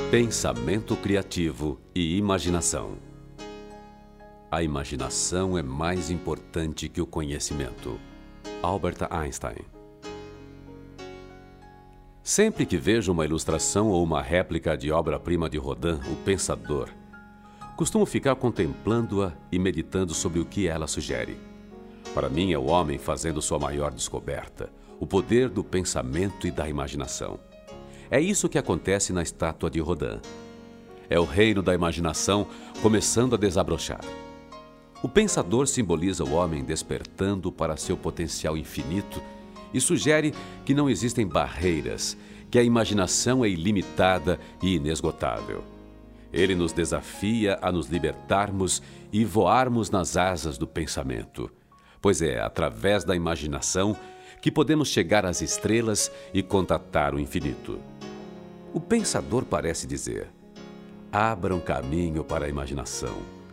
Pensamento criativo e imaginação. A imaginação é mais importante que o conhecimento. Albert Einstein. Sempre que vejo uma ilustração ou uma réplica de obra-prima de Rodin, o Pensador, costumo ficar contemplando-a e meditando sobre o que ela sugere. Para mim, é o homem fazendo sua maior descoberta, o poder do pensamento e da imaginação. É isso que acontece na estátua de Rodin. É o reino da imaginação começando a desabrochar. O pensador simboliza o homem despertando para seu potencial infinito e sugere que não existem barreiras, que a imaginação é ilimitada e inesgotável. Ele nos desafia a nos libertarmos e voarmos nas asas do pensamento, pois é através da imaginação que podemos chegar às estrelas e contatar o infinito. O pensador parece dizer: abra um caminho para a imaginação.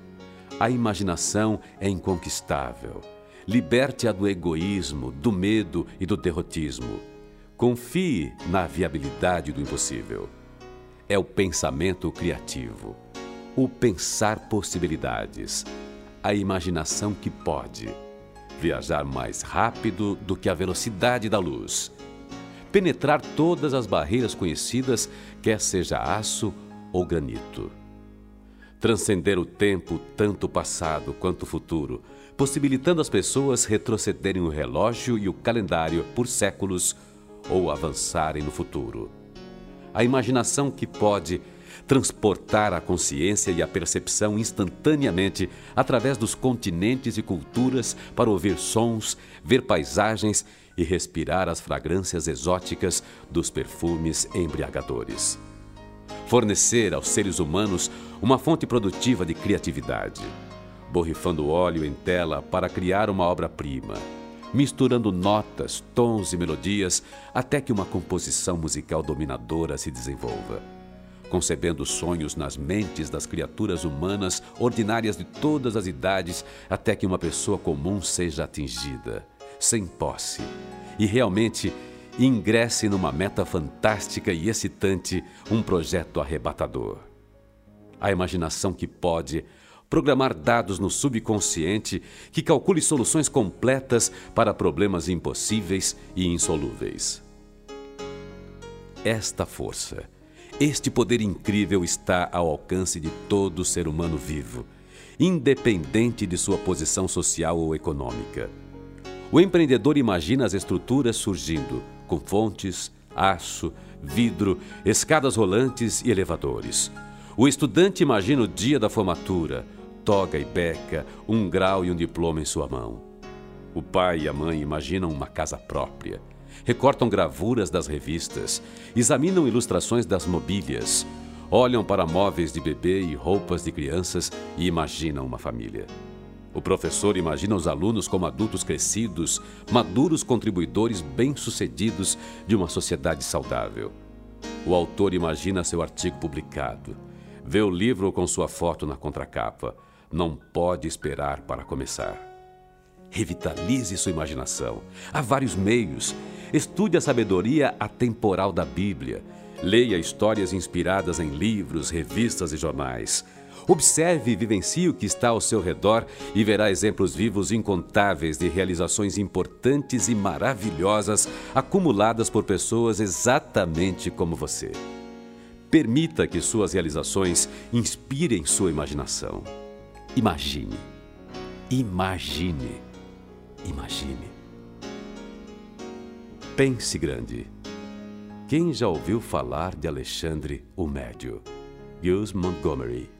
A imaginação é inconquistável. Liberte-a do egoísmo, do medo e do derrotismo. Confie na viabilidade do impossível. É o pensamento criativo, o pensar possibilidades, a imaginação que pode viajar mais rápido do que a velocidade da luz, penetrar todas as barreiras conhecidas, quer seja aço ou granito. Transcender o tempo, tanto passado quanto futuro, possibilitando às pessoas retrocederem o relógio e o calendário por séculos ou avançarem no futuro. A imaginação que pode transportar a consciência e a percepção instantaneamente através dos continentes e culturas para ouvir sons, ver paisagens e respirar as fragrâncias exóticas dos perfumes embriagadores. Fornecer aos seres humanos uma fonte produtiva de criatividade, borrifando óleo em tela para criar uma obra-prima, misturando notas, tons e melodias até que uma composição musical dominadora se desenvolva, concebendo sonhos nas mentes das criaturas humanas ordinárias de todas as idades até que uma pessoa comum seja atingida, sem posse, e realmente ingresse numa meta fantástica e excitante, um projeto arrebatador. A imaginação que pode programar dados no subconsciente que calcule soluções completas para problemas impossíveis e insolúveis. Esta força, este poder incrível está ao alcance de todo ser humano vivo, independente de sua posição social ou econômica. O empreendedor imagina as estruturas surgindo, com fontes, aço, vidro, escadas rolantes e elevadores. O estudante imagina o dia da formatura, toga e beca, um grau e um diploma em sua mão. O pai e a mãe imaginam uma casa própria, recortam gravuras das revistas, examinam ilustrações das mobílias, olham para móveis de bebê e roupas de crianças e imaginam uma família. O professor imagina os alunos como adultos crescidos, maduros contribuidores bem-sucedidos de uma sociedade saudável. O autor imagina seu artigo publicado, vê o livro com sua foto na contracapa, não pode esperar para começar. Revitalize sua imaginação. Há vários meios. Estude a sabedoria atemporal da Bíblia. Leia histórias inspiradas em livros, revistas e jornais. Observe e vivencie o que está ao seu redor e verá exemplos vivos incontáveis de realizações importantes e maravilhosas acumuladas por pessoas exatamente como você. Permita que suas realizações inspirem sua imaginação. Imagine, imagine, imagine. Pense grande. Quem já ouviu falar de Alexandre o Médio? Gus Montgomery.